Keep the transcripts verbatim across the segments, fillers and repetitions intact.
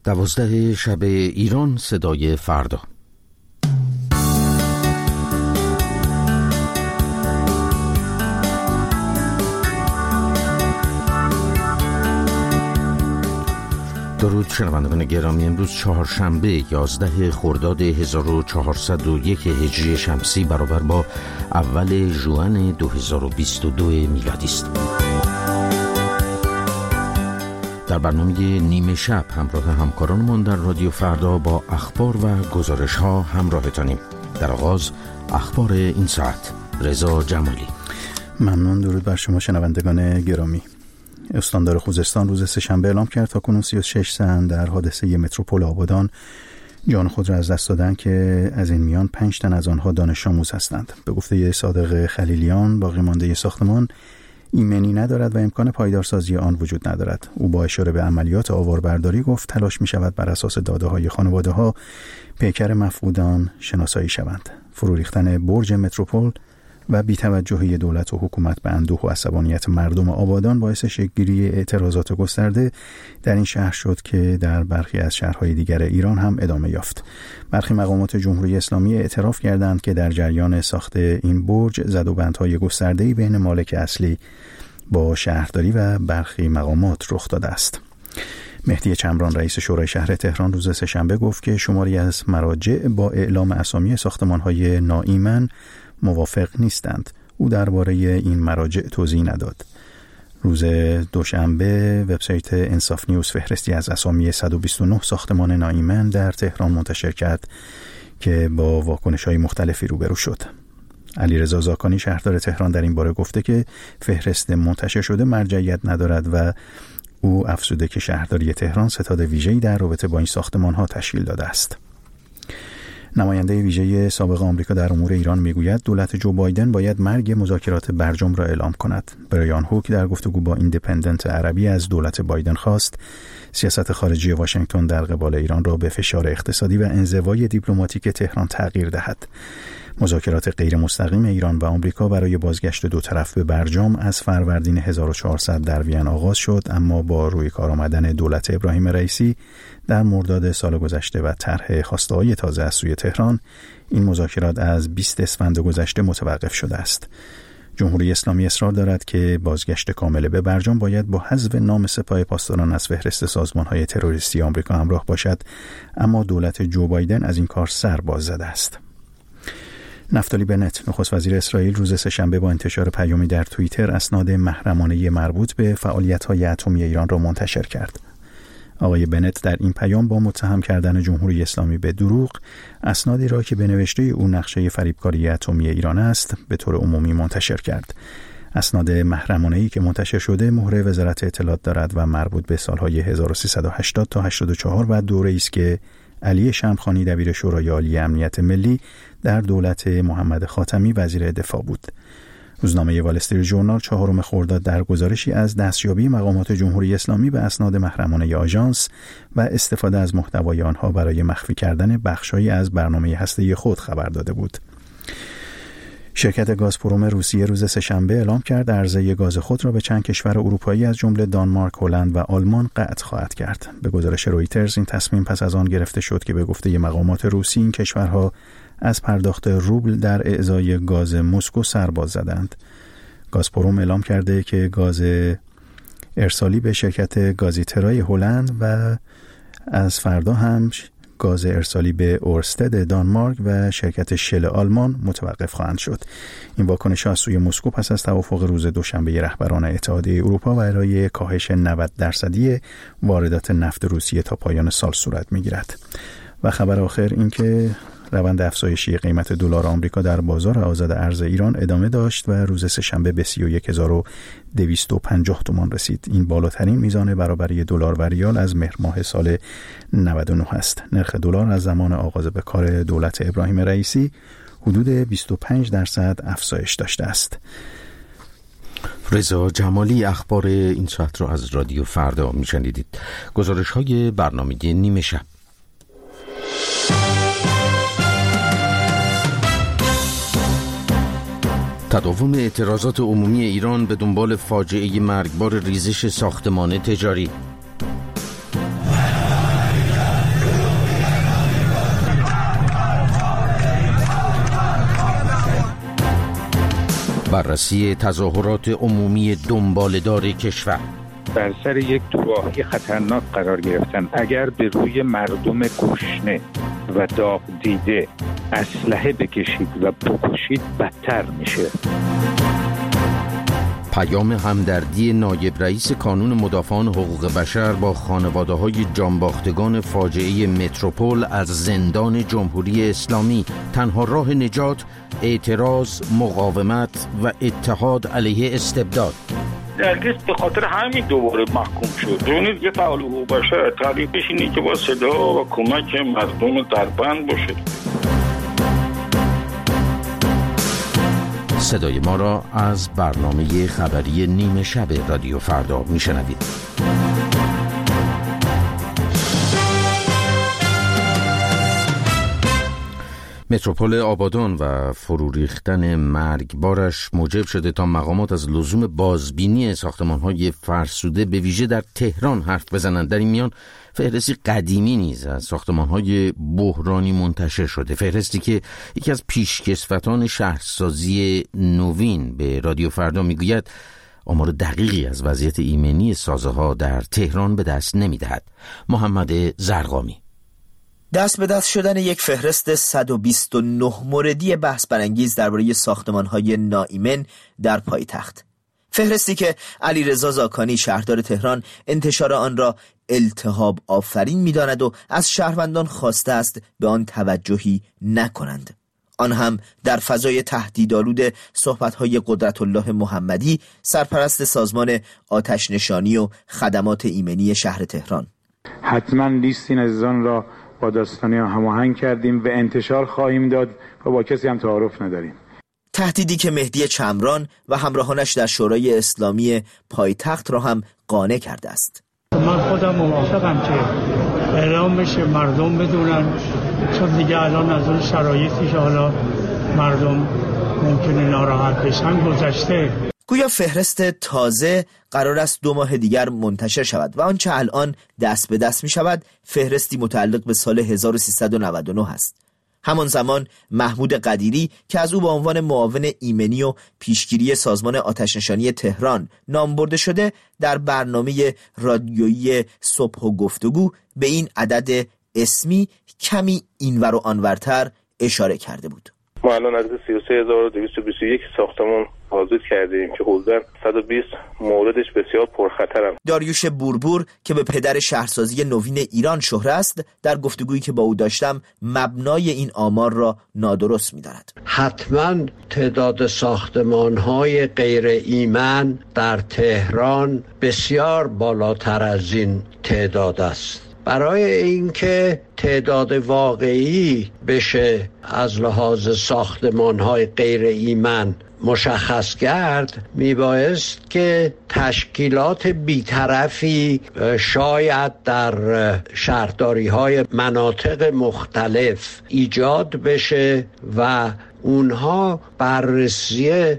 دوازده شب ایران، صدای فردا. درود شنوندگان گرامی. امروز چهارشنبه یازده خرداد هزار و چهارصد و یک هجری شمسی برابر با اول ژوئن دو هزار و بیست و دو میلادی است. در برنامه نیمه شب همراه همکارانمان در رادیو فردا با اخبار و گزارش ها همراهتانیم. در آغاز اخبار این ساعت. رضا جمالی. ممنون. درود بر شما شنوندگان گرامی. استاندار خوزستان روز سه‌شنبه اعلام کرد تا کنون سی و شش زن در حادثه متروپول آبادان جان خود را از دست دادند که از این میان پنج تن از آنها دانش آموز هستند. به گفته صادق خلیلیان، باقی مانده ساختمان ایمنی ندارد و امکان پایدارسازی آن وجود ندارد. او با اشاره به عملیات آواربرداری گفت تلاش می شود بر اساس داده های خانواده ها پیکر مفقودان شناسایی شوند. فرو ریختن برج متروپول و بی‌توجهی دولت و حکومت به اندوه و عصبانیت مردم آبادان باعث شکل‌گیری اعتراضات گسترده در این شهر شد که در برخی از شهرهای دیگر ایران هم ادامه یافت. برخی مقامات جمهوری اسلامی اعتراف کردند که در جریان ساخت این برج زدوبندهای گسترده‌ای بین مالک اصلی با شهرداری و برخی مقامات رخ داده است. مهدی چمران رئیس شورای شهر تهران روز سه‌شنبه گفت که شماری از مراجع با اعلام اسامی ساختمان‌های ناایمن موافق نیستند. او درباره این مراجع توضیح نداد. روز دوشنبه وبسایت انصاف نیوز فهرستی از اسامی صد و بیست و نه ساختمان ناایمن در تهران منتشر کرد که با واکنش‌های مختلفی روبرو شد. علیرضا زاکانی شهردار تهران در این باره گفته که فهرست منتشر شده مرجعیت ندارد و او افزوده که شهرداری تهران ستاد ویژه‌ای در رابطه با این ساختمان‌ها تشکیل داده است. نماینده ویژه سابق آمریکا در امور ایران میگوید دولت جو بایدن باید مرگ مذاکرات برجام را اعلام کند. برایان هوک در گفتگو با ایندیپندنت عربی از دولت بایدن خواست سیاست خارجی واشنگتن در قبال ایران را به فشار اقتصادی و انزوای دیپلماتیک تهران تغییر دهد. مذاکرات غیر مستقیم ایران و آمریکا برای بازگشت دو طرف به برجام از فروردین هزار و چهارصد در وین آغاز شد، اما با روی کار آمدن دولت ابراهیم رئیسی در مرداد سال گذشته و طرح خواسته‌های تازه از سوی تهران، این مذاکرات از بیست اسفند گذشته متوقف شده است. جمهوری اسلامی اصرار دارد که بازگشت کامل به برجام باید با حذف نام سپاه پاسداران از فهرست سازمان‌های تروریستی آمریکا همراه باشد، اما دولت جو بایدن از این کار سر باز زده است. نفتالی بنت نخست وزیر اسرائیل روز سه‌شنبه با انتشار پیامی در توییتر اسناد محرمانه مربوط به فعالیت‌های اتمی ایران را منتشر کرد. آقای بنت در این پیام با متهم کردن جمهوری اسلامی به دروغ اسنادی را که به نوشته او نقشه فریبکاری اتمی ایران است به طور عمومی منتشر کرد. اسناد محرمانه‌ای که منتشر شده مهر وزارت اطلاعات دارد و مربوط به سالهای هزار و سیصد و هشتاد تا هشتاد و چهار و دوره‌ای است که علی شمخانی دبیر شورای عالی امنیت ملی در دولت محمد خاتمی وزیر دفاع بود. روزنامه وال استریت ژورنال چهارم خرداد در گزارشی از دستیابی مقامات جمهوری اسلامی به اسناد محرمانه آژانس و استفاده از محتوای آنها برای مخفی کردن بخش‌هایی از برنامه هسته‌ای خود خبر داده بود. شرکت گازپروم روسیه روز سه‌شنبه اعلام کرد عرضه گاز خود را به چند کشور اروپایی از جمله دانمارک، هلند و آلمان قطع خواهد کرد. به گزارش رویترز این تصمیم پس از آن گرفته شد که به گفته مقامات روسی این کشورها از پرداخت روبل در اعزای گاز مسکو سرباز زدند. گازپروم اعلام کرده که گاز ارسالی به شرکت گازیترای هلند و از فردا هم گاز ارسالی به اورستد دانمارک و شرکت شل آلمان متوقف خواهند شد. این واکنش از سوی مسکو پس از توافق روز دوشنبه رهبران اتحادیه اروپا و ارائه کاهش نود درصدی واردات نفت روسیه تا پایان سال صورت می‌گیرد. و خبر آخر این که روند افزایشی قیمت دلار آمریکا در بازار آزاد ارز ایران ادامه داشت و روز سه‌شنبه به سی و یک هزار و دویست و پنجاه تومان رسید. این بالاترین میزان برابری دلار و ریال از مهر ماه سال نود و نه است. نرخ دلار از زمان آغاز به کار دولت ابراهیم رئیسی حدود بیست و پنج درصد افزایش داشته است. رضا جمالی اخبار این ساعت را از رادیو فردا میشنیدید. گزارش‌های برنامه نیمه شب. تداوم اعتراضات عمومی ایران به دنبال فاجعه مرگبار ریزش ساختمان تجاری. بررسی تظاهرات عمومی دنباله‌دار کشور. بر سر یک تباهی خطرناک قرار گرفتن. اگر به روی مردم گشنه و داغ دیده اسلحه بکشید و بکشید بدتر میشه. پیام همدردی نایب رئیس کانون مدافعان حقوق بشر با خانواده‌های جانباختگان فاجعه متروپول از زندان جمهوری اسلامی. تنها راه نجات اعتراض، مقاومت و اتحاد علیه استبداد. درگیز به خاطر همین دوباره محکوم شد. ببینید یه فعال حقوق بشر تعریفش اینه که با صدا و کمک مردم دربند باشه. صدای ما را از برنامه خبری نیمه شب رادیو فردا میشنوید. متروپول آبادان و فرو ریختن مرگبارش موجب شده تا مقامات از لزوم بازبینی ساختمان‌های فرسوده به ویژه در تهران حرف بزنند. در این میان فهرستی قدیمی نیز از ساختمان‌های بحرانی منتشر شده، فهرستی که یکی از پیشکسوتان شهرسازی نوین به رادیو فردا میگوید آمار دقیقی از وضعیت ایمنی سازه‌ها در تهران به دست نمی‌دهد. محمد زرقامی. دست به دست شدن یک فهرست صد و بیست و نه موردی بحث برانگیز درباره ساختمان‌های ناایمن در پایتخت. فهرستی که علیرضا زاکانی شهردار تهران انتشار آن را التهاب آفرین می‌داند و از شهروندان خواسته است به آن توجهی نکنند. آن هم در فضای تهدیدآلود صحبت‌های قدرت الله محمدی، سرپرست سازمان آتش نشانی و خدمات ایمنی شهر تهران. حتما لیست این عزیزان را با داستانی هماهنگ کردیم و انتشار خواهیم داد و با کسی هم تعارف نداریم. تهدیدی که مهدی چمران و همراهانش در شورای اسلامی پایتخت را هم قانع کرده است. من خودم موافقم که اعلام بشه، مردم بدونن، چون دیگه الان از اون شرایطی که حالا مردم ممکنه ناراحت بشن گذشته. گویا فهرست تازه قرار است دو ماه دیگر منتشر شود و آنچه الان دست به دست می شود فهرستی متعلق به سال هزار و سیصد و نود و نه است. همان زمان محمود قدیری که از او به عنوان معاون ایمنی و پیشگیری سازمان آتش‌نشانی تهران نام برده شده، در برنامه رادیویی صبح و گفتگو به این عدد اسمی کمی اینور و آنورتر اشاره کرده بود. ما الان از سی و سه هزار و دویست و بیست و یک ساختمان آزاد کردیم که حدوداً صد و بیست موردش بسیار پرخطرند. داریوش بوربور که به پدر شهرسازی نوین ایران شهره است، در گفتگویی که با او داشتم مبنای این آمار را نادرست می‌داند. حتماً تعداد ساختمان‌های غیر ایمن در تهران بسیار بالاتر از این تعداد است. برای اینکه تعداد واقعی بشه از لحاظ ساختمان‌های غیر ایمن مشخص کرد، میبایست که تشکیلات بیطرفی شاید در شهرداری‌های مناطق مختلف ایجاد بشه و اونها بررسی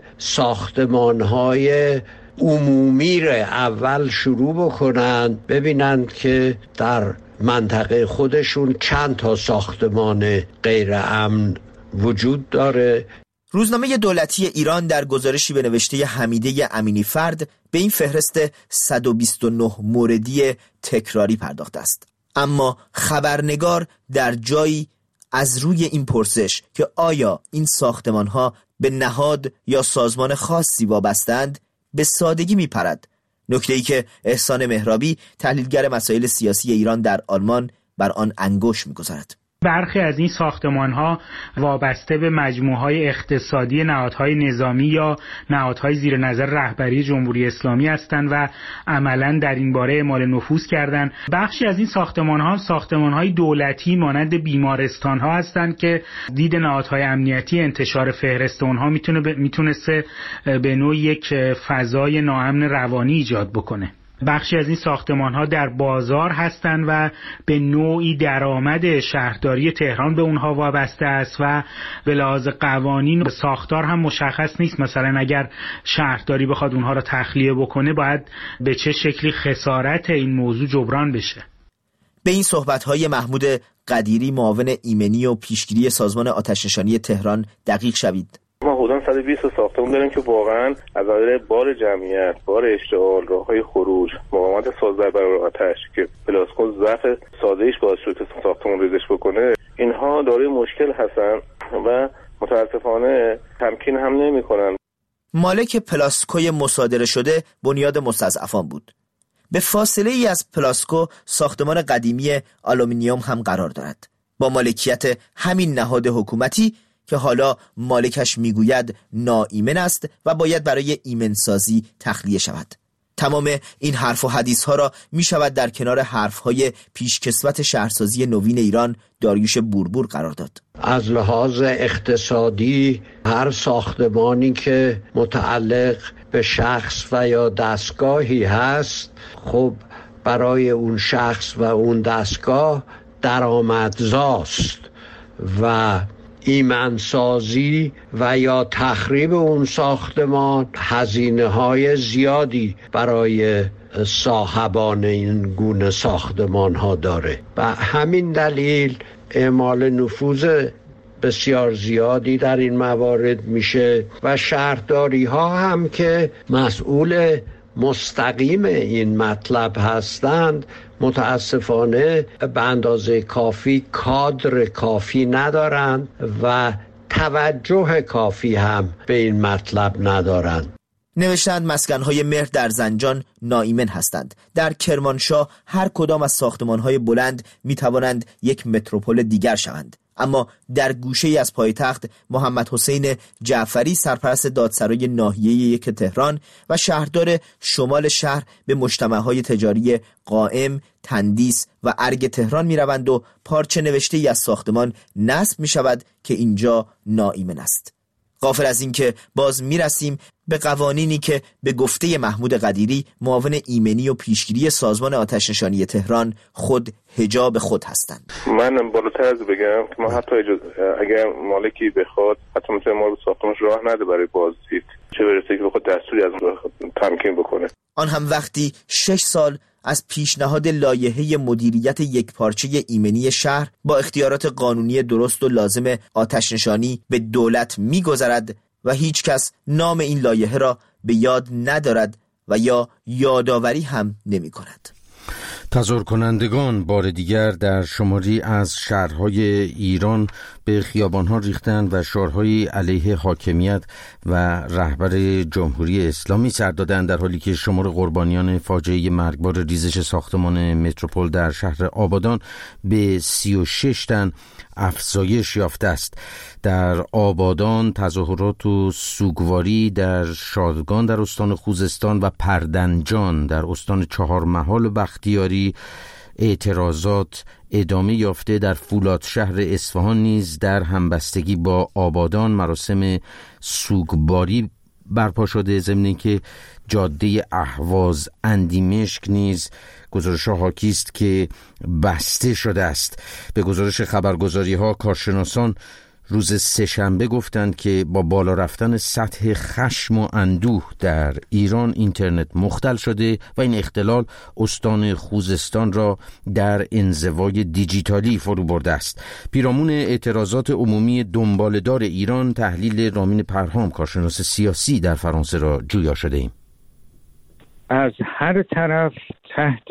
ساختمان‌های عمومی را اول شروع بکنن، ببینند که در منطقه خودشون چند تا ساختمان غیر امن وجود داره. روزنامه دولتی ایران در گزارشی به نوشته حمیده امینی فرد به این فهرست صد و بیست و نه موردی تکراری پرداخته است. اما خبرنگار در جایی از روی این پرسش که آیا این ساختمان‌ها به نهاد یا سازمان خاصی وابستند به سادگی میپرد. نکته‌ای که احسان مهرابی تحلیلگر مسائل سیاسی ایران در آلمان بر آن انگشت می‌گذارد. برخی از این ساختمان‌ها وابسته به مجموعه‌های اقتصادی نهادهای نظامی یا نهادهای زیر نظر رهبری جمهوری اسلامی هستند و عملاً در این باره اعمال نفوذ کردند. بخشی از این ساختمان‌ها ساختمان‌های دولتی مانند بیمارستان‌ها هستند که دید نهادهای امنیتی انتشار فهرست اونها میتونه ب... میتونسته به نوعی یک فضای ناامن روانی ایجاد بکنه. بخشی از این ساختمان‌ها در بازار هستند و به نوعی درآمد شهرداری تهران به اونها وابسته است و به لحاظ قوانین ساختار هم مشخص نیست. مثلا اگر شهرداری بخواد اونها را تخلیه بکنه باید به چه شکلی خسارت این موضوع جبران بشه. به این صحبت‌های محمود قدیری معاون ایمنی و پیشگیری سازمان آتش‌نشانی تهران دقیق شوید. ما حدوداً صد و بیست ساختمون داریم که واقعاً از نظر بار جمعیت، بار اشتعال، راههای خروج، مقاومت ساز در برابر آتش که پلاسکو ضعف ساده‌ایش باعث شده ساختمون ریزش بکنه، اینها دارای مشکل هستن و متاسفانه تمکین هم نمی‌کنن. مالک پلاسکوی مصادره شده بنیاد مستضعفان بود. به فاصله ای از پلاسکو ساختمان قدیمی آلومینیوم هم قرار دارد با مالکیت همین نهاد حکومتی که حالا مالکش میگوید ناایمن است و باید برای ایمنسازی تخلیه شود. تمام این حرف و حدیث ها را می شود در کنار حرف های پیشکسوت شهرسازی نوین ایران داریوش بوربور قرار داد. از لحاظ اقتصادی هر ساختمانی که متعلق به شخص و یا دستگاهی هست، خب برای اون شخص و اون دستگاه درآمدزاست و ایمنسازی و یا تخریب اون ساختمان هزینه های زیادی برای صاحبان این گونه ساختمان ها داره و همین دلیل اعمال نفوذ بسیار زیادی در این موارد میشه و شهرداری ها هم که مسئول مستقیم این مطلب هستند متاسفانه به اندازه کافی کادر کافی ندارند و توجه کافی هم به این مطلب ندارند. نوشتند مسکن‌های مهر در زنجان ناایمن هستند. در کرمانشاه هر کدام از ساختمان‌های بلند می‌توانند یک متروپول دیگر شوند. اما در گوشه‌ای از پایتخت محمد حسین جعفری سرپرست دادسرای ناحیه یک تهران و شهردار شمال شهر به مجتمع‌های تجاری قائم، تندیس و ارگ تهران می‌روند و پارچه نوشته‌ای از ساختمان نصب می‌شود که اینجا ناایمن است. غافل از این که باز میرسیم به قوانینی که به گفته محمود قدیری معاون ایمنی و پیشگیری سازمان آتش‌نشانی تهران خود حجاب خود هستند. من بالاتر از بگم که ما حتی اگر مالکی بخواد حتی میتونه ما رو ساختمانش راه نده برای بازدید، چه برسه که بخواد دستوری از تمکین بکنه. آن هم وقتی شش سال از پیشنهاد لایحه مدیریت یکپارچه ایمنی شهر با اختیارات قانونی درست و لازم آتش‌نشانی به دولت می‌گذرد و هیچ کس نام این لایحه را به یاد ندارد و یا یادآوری هم نمی‌کند. تظاهر کنندگان بار دیگر در شماری از شهرهای ایران به خیابانها ریختند و شعارهای علیه حاکمیت و رهبر جمهوری اسلامی سر دادند، در حالی که شمار قربانیان فاجعه مرگبار ریزش ساختمان متروپول در شهر آبادان به سی و شش تن افزایش یافته است. در آبادان تظاهرات و سوگواری، در شادگان در استان خوزستان و پردنجان در استان چهارمحال و بختیاری اعتراضات ادامه یافته. در فولادشهر اصفهان نیز در همبستگی با آبادان مراسم سوگواری برپا شده، ضمن که جاده اهواز اندیمشک نیز گزارش حاکی است که بسته شده است. به گزارش خبرگزاری ها کارشناسان روز سه‌شنبه گفتند که با بالا رفتن سطح خشم و اندوه در ایران اینترنت مختل شده و این اختلال استان خوزستان را در انزوای دیجیتالی فرو برده است. پیرامون اعتراضات عمومی دنباله‌دار ایران تحلیل رامین پرهام کارشناس سیاسی در فرانسه را جویا شده ایم. از هر طرف تحت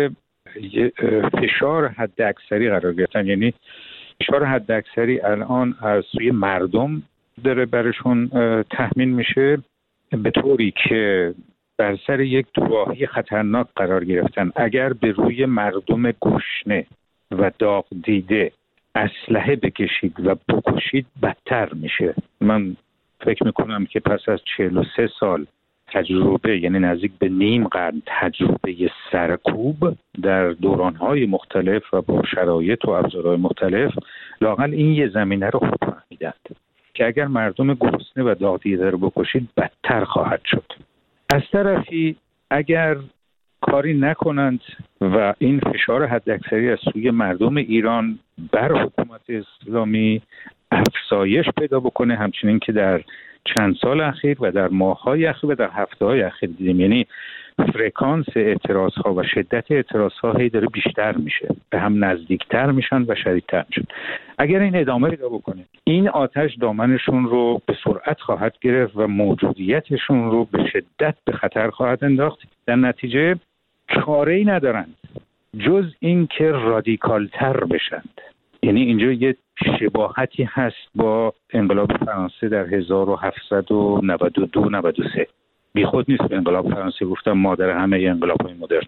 فشار حداکثری قرار گرفتن، یعنی فشار حداکثری الان از سوی مردم داره برشون تحمیل میشه، به طوری که بر سر یک دواهی خطرناک قرار گرفتن. اگر به روی مردم گشنه و داغ دیده اسلحه بکشید و بکشید بدتر میشه. من فکر میکنم که پس از چهل و سه سال تجربه، یعنی نزدیک به نیم قرن تجربه سرکوب در دورانهای مختلف و با شرایط و ابزارهای مختلف، لااقل این یه زمینه رو خوب فهمیدند که اگر مردم گرسنه و داغ دیده رو بکشید بدتر خواهد شد. از طرفی اگر کاری نکنند و این فشار حداکثری از سوی مردم ایران بر حکومت اسلامی افزایش پیدا بکنه، همچنین که در چند سال اخیر و در ماه‌های اخیر و در هفته‌های اخیر دیدیم، یعنی فرکانس اعتراض ها و شدت اعتراض ها هی داره بیشتر میشه، به هم نزدیکتر میشن و شدیدتر میشن. اگر این ادامه پیدا بکنه، این آتش دامنشون رو به سرعت خواهد گرفت و موجودیتشون رو به شدت به خطر خواهد انداخت. در نتیجه چاره‌ای ندارند جز این که رادیکالتر بشند. یعنی اینجا یه شباهتی هست با انقلاب فرانسه در هزار و هفتصد و نود و دو نود و سه. بی خود نیست به انقلاب فرانسه گفتم مادر همه انقلاب‌های مدرن.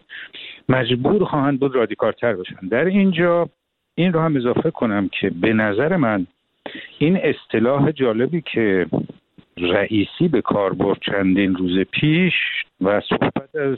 مجبور خواهند بود رادیکالتر بشن. در اینجا این رو هم اضافه کنم که به نظر من این اصطلاح جالبی که رئیسی به کار برد چندین روز پیش و صحبت از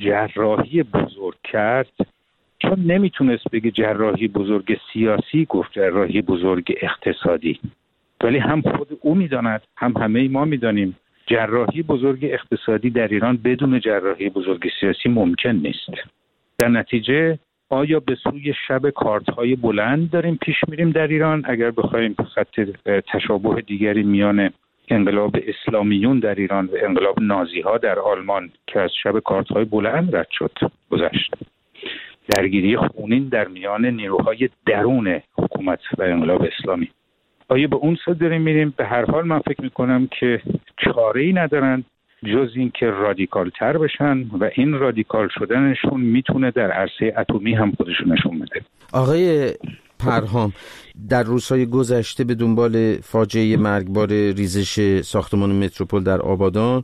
جراحی بزرگ کرد، چون نمیتونست بگه جراحی بزرگ سیاسی، گفت جراحی بزرگ اقتصادی. ولی هم خود او میداند، هم همه ما میدانیم جراحی بزرگ اقتصادی در ایران بدون جراحی بزرگ سیاسی ممکن نیست. در نتیجه آیا به سوی شب کارت‌های بلند داریم پیش میریم در ایران؟ اگر بخوایم خط تشابه دیگری میان انقلاب اسلامیون در ایران و انقلاب نازی‌ها در آلمان که از شب کارت‌های بلند رد شد گذشت، درگیری خونین در میان نیروهای درون حکومت و انقلاب اسلامی، آیا به اون سو داریم میریم؟ به هر حال من فکر میکنم که چاره‌ای ندارن جز این که رادیکال تر بشن و این رادیکال شدنشون میتونه در عرصه اتمی هم خودشون نشون بده. آقای پرهام، در روزهای گذشته به دنبال فاجعه مرگبار ریزش ساختمان متروپول در آبادان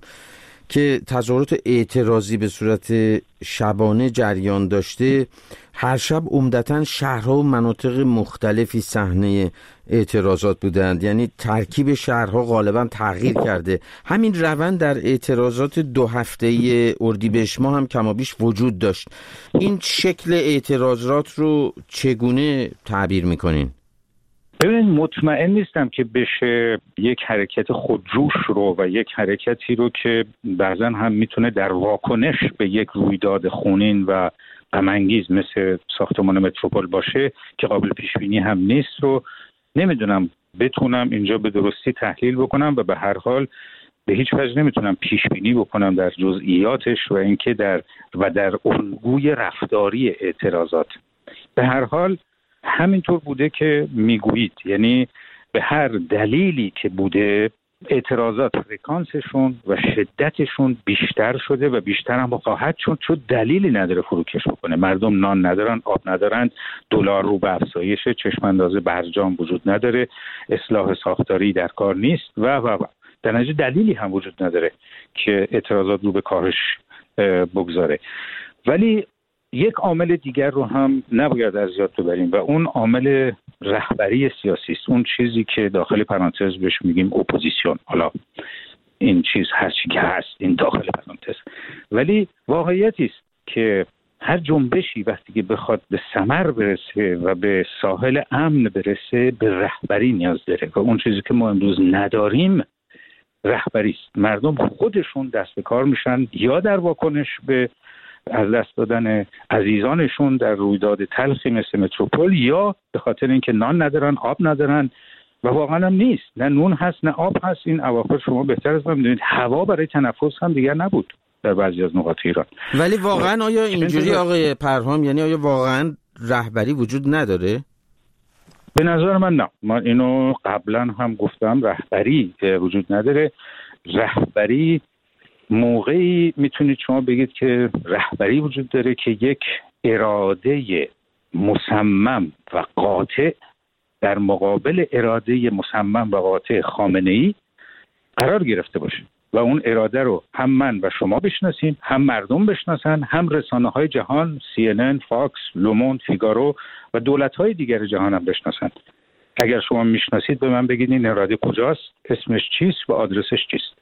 که تظاهرات اعتراضی به صورت شبانه جریان داشته، هر شب عمدتاً شهرها و مناطق مختلفی صحنه اعتراضات بودند. یعنی ترکیب شهرها غالباً تغییر کرده. همین روند در اعتراضات دو هفته‌ای اردیبهشت ماه هم کمابیش وجود داشت. این شکل اعتراضات رو چگونه تعبیر میکنین؟ ببینید، مطمئن نیستم که بشه یک حرکت خودجوش رو و یک حرکتی رو که بعضا هم میتونه در واکنش به یک رویداد خونین و غم‌انگیز مثل ساختمان متروپول باشه که قابل پیش بینی هم نیست رو نمیدونم بتونم اینجا به درستی تحلیل بکنم و به هر حال به هیچ وجه نمیتونم پیش بینی بکنم در جزئیاتش و اینکه در و در الگوی رفتاری اعتراضات. به هر حال همینطور بوده که میگویید، یعنی به هر دلیلی که بوده اعتراضات فرکانسشون و شدتشون بیشتر شده و بیشتر هم خواهد شد، چون دلیلی نداره فروکش بکنه. مردم نان ندارن، آب ندارن، دلار رو به افزایش، چشم انداز برجام وجود نداره، اصلاح ساختاری در کار نیست و و و در نتیجه دلیلی هم وجود نداره که اعتراضات رو به کاهش بگذاره. ولی یک عامل دیگر رو هم نباید از یاد ببریم و اون عامل رهبری سیاسی است. اون چیزی که داخل پرانتز بهش میگیم اپوزیسیون. حالا این چیز هر چی که هست این داخل پرانتز، ولی واقعیتی است که هر جنبشی وقتی که بخواد به ثمر برسه و به ساحل امن برسه به رهبری نیاز داره و اون چیزی که ما امروز نداریم رهبری است. مردم خودشون دست به کار میشن یا در واکنش به از دست دادن عزیزانشون در رویداد تلخی مثل متروپول یا به خاطر اینکه نان ندارن، آب ندارن و واقعا هم نیست، نه نون هست نه آب هست. این اواخر شما بهتر از من میدونید هوا برای تنفس هم دیگر نبود در بعضی از نقاط ایران. ولی واقعا آیا اینجوری آقای پرهام، یعنی آیا واقعا رهبری وجود نداره؟ به نظر من نه. من اینو قبلا هم گفتم، رهبری وجود نداره. رهبری موقعی میتونید شما بگید که رهبری وجود داره که یک اراده مصمم و قاطع در مقابل اراده مصمم و قاطع خامنه‌ای قرار گرفته باشه و اون اراده رو هم من و شما بشناسیم، هم مردم بشناسن، هم رسانه‌های جهان، سی ان ان، فاکس، لوموند، فیگارو و دولت‌های دیگر جهان هم بشناسن. اگر شما میشناسید به من بگید این اراده کجاست، اسمش چیست و آدرسش چیست.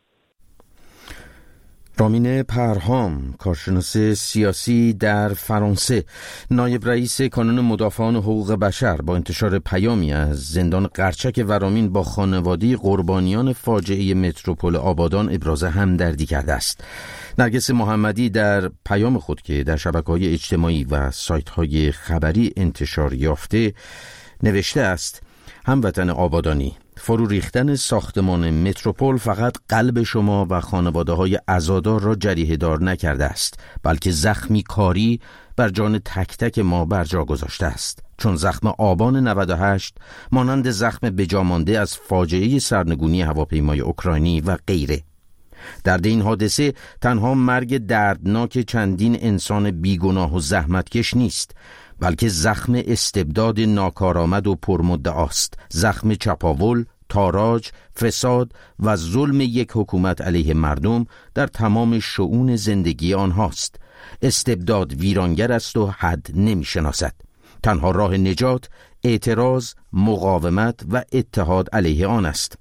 رامین پرهام، کارشناس سیاسی در فرانسه، نایب رئیس کانون مدافعان حقوق بشر، با انتشار پیامی از زندان قرچک ورامین با خانواده قربانیان فاجعه متروپول آبادان ابراز همدردی کرده است. نرگس محمدی در پیام خود که در شبکه‌های اجتماعی و سایت‌های خبری انتشار یافته نوشته است: هموطن آبادانی، فرو ریختن ساختمان متروپول فقط قلب شما و خانواده های عزادار را جریحه دار نکرده است، بلکه زخمی کاری بر جان تک تک ما برجا گذاشته است. چون زخم آبان نود و هشت مانند زخم بجامانده از فاجعه سرنگونی هواپیمای اوکراینی و غیره. درد این حادثه تنها مرگ دردناک چندین انسان بیگناه و زحمتکش نیست، بلکه زخم استبداد ناکارآمد و پرمدعاست، زخم چپاول، تاراج، فساد و ظلم یک حکومت علیه مردم در تمام شؤون زندگی آنهاست. استبداد ویرانگر است و حد نمی شناسد. تنها راه نجات اعتراض، مقاومت و اتحاد علیه آن است.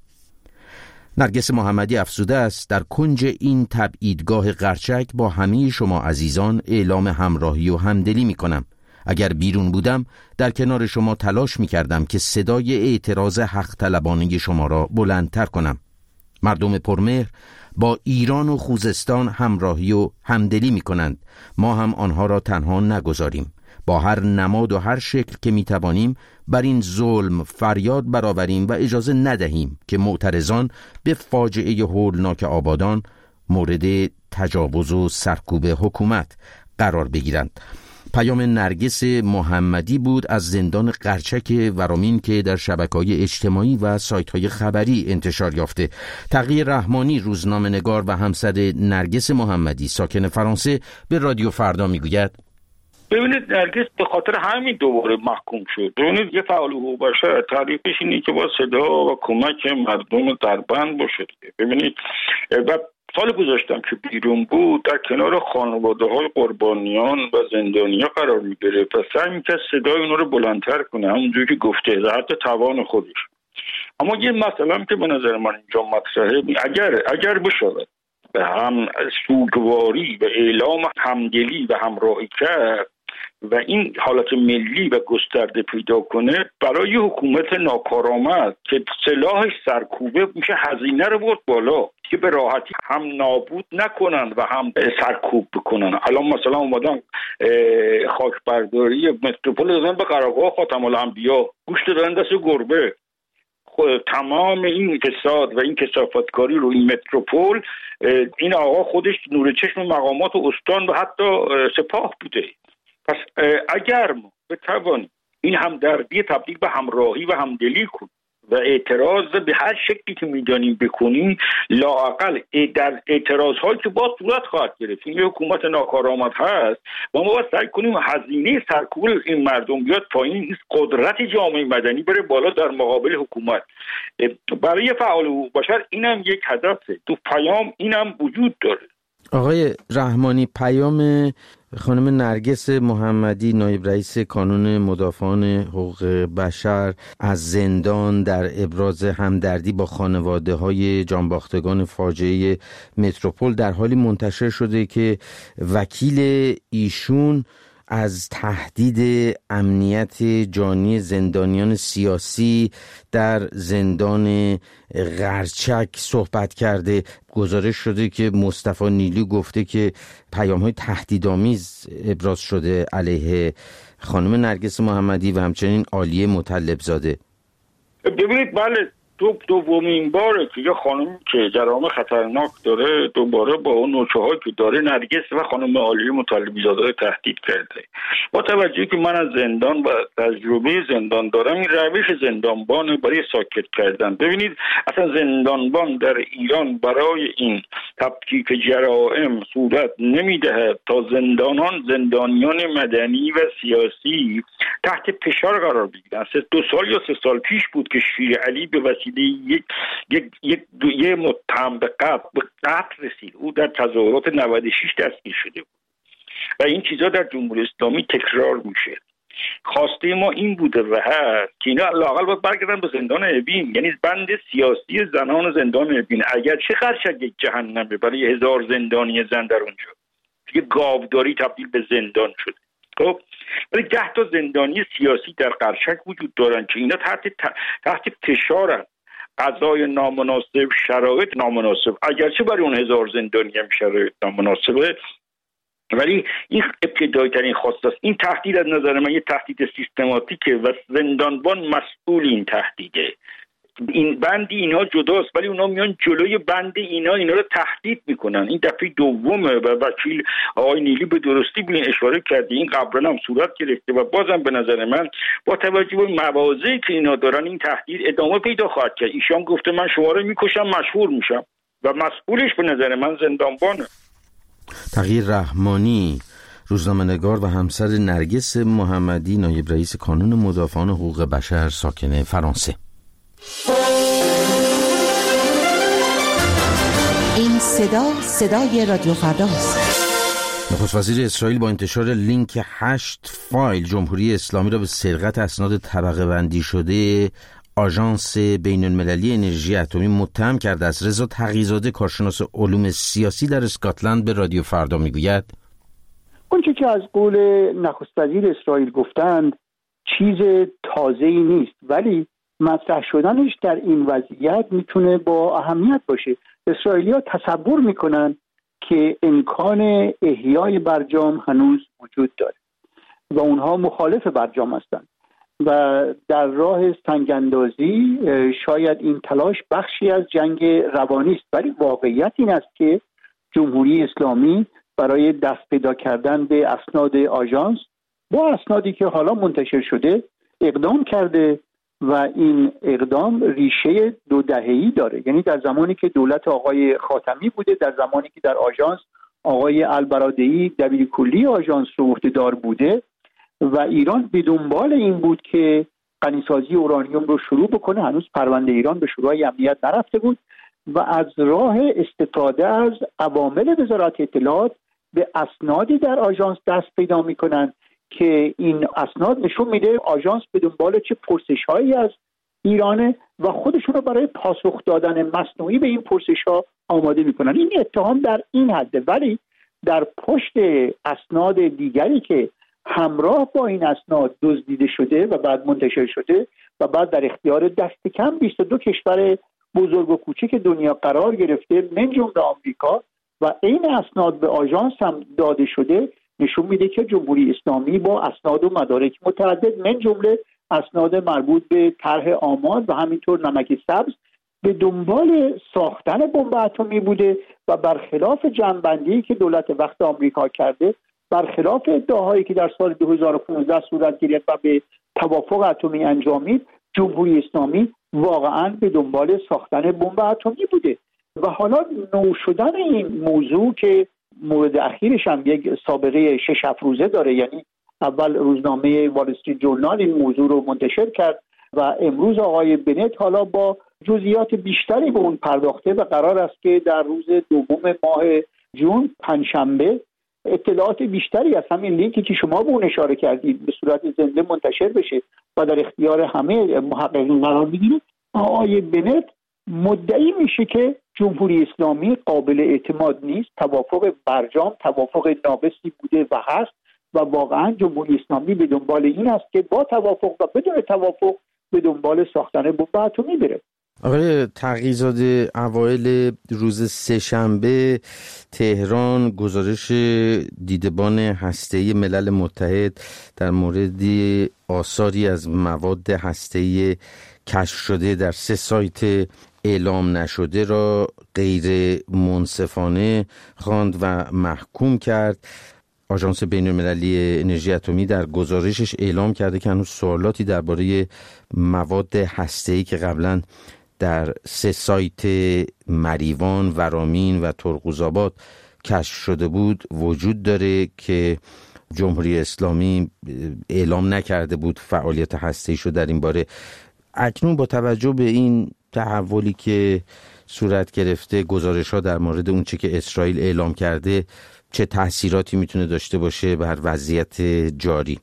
نرگس محمدی افزوده است در کنج این تبعیدگاه قرچک با همه شما عزیزان اعلام همراهی و همدلی می کنم. اگر بیرون بودم در کنار شما تلاش می کردم که صدای اعتراض حق طلبانه شما را بلندتر کنم. مردم پرمهر با ایران و خوزستان همراهی و همدلی می کنند. ما هم آنها را تنها نگذاریم. با هر نماد و هر شکل که می توانیم بر این ظلم فریاد برآوریم و اجازه ندهیم که معترضان به فاجعه هولناک آبادان مورد تجاوز و سرکوب حکومت قرار بگیرند. پیام نرگس محمدی بود از زندان قرچک ورامین که در شبکه‌های اجتماعی و سایت‌های خبری انتشار یافته. تقی رحمانی روزنامه‌نگار و همسر نرگس محمدی ساکن فرانسه به رادیو فردا میگوید: ببینید نرگس به خاطر همین دوباره محکوم شد. ببینید یه فعال حقوق بشر تعریفش اینه که با صدا و کمک مردم دربند باشه. ببینید و سال گذاشتم که بیرون بود در کنار خانواده های قربانیان و زندانیان قرار میگیره و سعی میکرد صدای اونها رو بلندتر کنه، همونجوری که گفته در حد توان خودش. اما یه مسئله که به نظر من اینجا مطرحه، اگر اگر بشود به هم سوگواری و اعلام همدلی و همراهی کرد و این حالت ملی و گسترده پیدا کنه، برای حکومت ناکارآمد که سلاحش سرکوبه میشه هزینه رو برد بالا که به راحتی هم نابود نکنن و هم سرکوب بکنن. الان مثلا اومدن خاک برداری متروپول دادن به قرارگاه خاتم الانبیا، گوشت دادن دست گربه. تمام این فساد و این کثافتکاری رو این متروپول، این آقا خودش نور چشم مقامات و استان و حتی سپاه بوده. پس اگر ما بتوانیم این همدردی تبدیل به همراهی و همدلی کنیم و اعتراض به هر شکلی که میدانیم بکنیم، لااقل در اعتراض هایی که با صورت خواهد گرفت، این حکومت ناکارآمد هست و ما باید سعی کنیم هزینه سرکوب این مردم بیاد پایین، قدرت جامعه مدنی بره بالا در مقابل حکومت. برای فعال حقوق بشر اینم یک هدفه، تو پیام اینم وجود داره. آقای رحمانی، پیام خانم نرگس محمدی نایب رئیس کانون مدافعان حقوق بشر از زندان در ابراز همدردی با خانواده های جانباختگان فاجعه متروپول در حالی منتشر شده که وکیل ایشون از تهدید امنیت جانی زندانیان سیاسی در زندان قرچک صحبت کرده. گزارش شده که مصطفی نیلی گفته که پیام‌های تهدیدآمیز ابراز شده علیه خانم نرگس محمدی و همچنین عالیه مطلبزاده. ببینید بله، دو دومین باره که یه خانم که جرائم خطرناک داره دوباره با اون نوچه‌هایی که داره نرگس و خانم عالیه مطلبی‌زاده رو تهدید کرده. با توجهی که من از زندان و تجربه زندان دارم، این روش زندانبان برای ساکت کردن. ببینید اصلا زندانبان در ایران برای این تفکیک جرائم صورت نمیدهد تا زندانان زندانیان مدنی و سیاسی تحت فشار قرار بگیرن. سه دو سال یا سه سال پیش بود که شیر علی به وسیله یک یک یک یه متهم به قتل به قتل رسید. او در تظاهرات نود و شش دستگیر شده بود و این چیزا در جمهوری اسلامی تکرار میشه. خواسته ما این بوده و هست که اینا لااقل باید برگردن به زندان اوین، یعنی بند سیاسی زنان زندان اوین. اگر چه قرچک یک جهنمه برای هزار زندانی زن در اونجا، دیگه گاوداری تبدیل به زندان شده. خب ولی ده تا زندانی سیاسی در قرچک وجود دارن که اینا تحت تحت فشارن، قضای نامناسب، شرایط نامناسب. اگرچه برای اون هزار زندانی هم شرایط نامناسبه، ولی این ابتدایی ترین خواست است. این تهدید از نظر من یه تهدید سیستماتیکه و زندانبان مسئول این تهدیده. این بندی اینا جداست ولی اونا میان جلوی بند اینا اینا رو تهدید میکنن. این دفعه دومه و وکیل آقای نیلی به درستی به این اشاره کرده. این قبلا هم صورت گرفته و بازم به نظر من با توجه به مواضعی که اینا دارن این تهدید ادامه پیدا خواهد کرد. ایشان گفته من شما رو میکشم مشهور میشم و مسئولش به نظر من زندانبانه. تغییر رحمانی، روزنامه‌نگار و همسر نرگس محمدی، نایب رئیس کانون مدافعان حقوق بشر، ساکن فرانسه. این صدا صدای رادیو فرداست. نخست وزیر اسرائیل با انتشار لینک هشت فایل جمهوری اسلامی را به سرقت اسناد طبقه بندی شده آژانس بین المللی انرژی اتمی متهم کرده است. رضا تقی‌زاده، کارشناس علوم سیاسی در اسکاتلند، به رادیو فردا میگوید اونچه که از قول نخست وزیر اسرائیل گفتند چیز تازه‌ای نیست، ولی مطرح شدنش در این وضعیت میتونه با اهمیت باشه. اسرائیلی‌ها تصور میکنن که امکان احیای برجام هنوز وجود داره و اونها مخالف برجام هستند و در راه سنگ‌اندازی شاید این تلاش بخشی از جنگ روانی است، ولی واقعیت این است که جمهوری اسلامی برای دست پیدا کردن به اسناد آژانس با اسنادی که حالا منتشر شده اقدام کرده و این اقدام ریشه دو دهه‌ای داره. یعنی در زمانی که دولت آقای خاتمی بوده، در زمانی که در آژانس آقای البرادعی دبیر کلی آژانس رو عهده‌دار بوده و ایران به دنبال این بود که غنیسازی اورانیوم رو شروع بکنه. هنوز پرونده ایران به شورای امنیت نرفته بود و از راه استفاده از عوامل وزارت اطلاعات به اسنادی در آژانس دست پیدا میکنن که این اسناد نشون میده آژانس به دنبال چه پرسش‌هایی از ایرانه و خودشون رو برای پاسخ دادن مصنوعی به این پرسش‌ها آماده میکنن. این اتهام در این حده، ولی در پشت اسناد دیگری که همراه با این اسناد دزدیده شده و بعد منتشر شده و بعد در اختیار دست کم بیست و دو کشور بزرگ و کوچک دنیا قرار گرفته من جمله آمریکا و این اسناد به آژانس هم داده شده، نشون میده که جمهوری اسلامی با اسناد و مدارک متعدد من جمله اسناد مربوط به طرح آماد و همینطور نمک سبز به دنبال ساختن بمب اتمی بوده و برخلاف جنبندی که دولت وقت آمریکا کرده، برخلاف ادعاهایی که در سال دو هزار و پانزده صورت گرفت و به توافق اتمی انجامید، جمهوری اسلامی واقعا به دنبال ساختن بمب اتمی بوده و حالا نو شدن این موضوع که مورد اخیرش هم یک سابقه شش هفت روزه داره، یعنی اول روزنامه وال استریت جورنال این موضوع رو منتشر کرد و امروز آقای بنت حالا با جزئیات بیشتری به اون پرداخته و قرار است که در روز دوم ماه جون پنجشنبه اطلاعات بیشتری از همین لینکی که شما به اون اشاره کردید به صورت زنده منتشر بشه و در اختیار همه محققین قرار بگیره. آقای بنت مدعی میشه که جمهوری اسلامی قابل اعتماد نیست، توافق برجام توافق ناقصی بوده و هست و واقعا جمهوری اسلامی به دنبال این است که با توافق و بدون توافق به دنبال ساختن بمب اتمی بره. آقای تقی‌زاده، اوایل روز سه‌شنبه تهران گزارش دیدبان هسته‌ای ملل متحد در مورد آثاری از مواد هسته‌ای کشف شده در سه سایت اعلام نشده را غیر منصفانه خواند و محکوم کرد. آژانس بین المللی انرژی اتمی در گزارشش اعلام کرده که هنوز سوالاتی درباره مواد هسته‌ای که قبلا در سه سایت مریوان، ورامین و ترقوزآباد کشف شده بود وجود داره که جمهوری اسلامی اعلام نکرده بود فعالیت هسته‌ای شو در این باره. اکنون با توجه به این تحولی که صورت گرفته، گزارش‌ها در مورد اون چه که اسرائیل اعلام کرده، چه تأثیراتی میتونه داشته باشه بر وضعیت جاری؟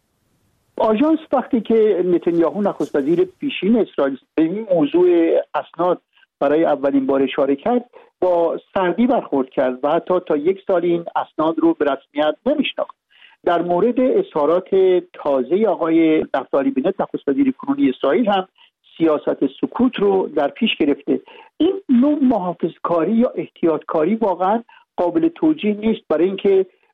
آژانس وقتی که نتانیاهو نخست وزیر پیشین اسرائیل به این موضوع اسناد برای اولین بار اشاره کرد، با سردی برخورد کرد و حتی تا یک سال این اسناد رو به رسمیت نمیشناخت. در مورد اظهارات تازه آقای نفتالی بنت نخست وزیر کنونی اسرائیل هم سیاست سکوت رو در پیش گرفته. این نوع محافظه‌کاری یا احتیاطکاری واقعا قابل توجیه نیست، برای اینکه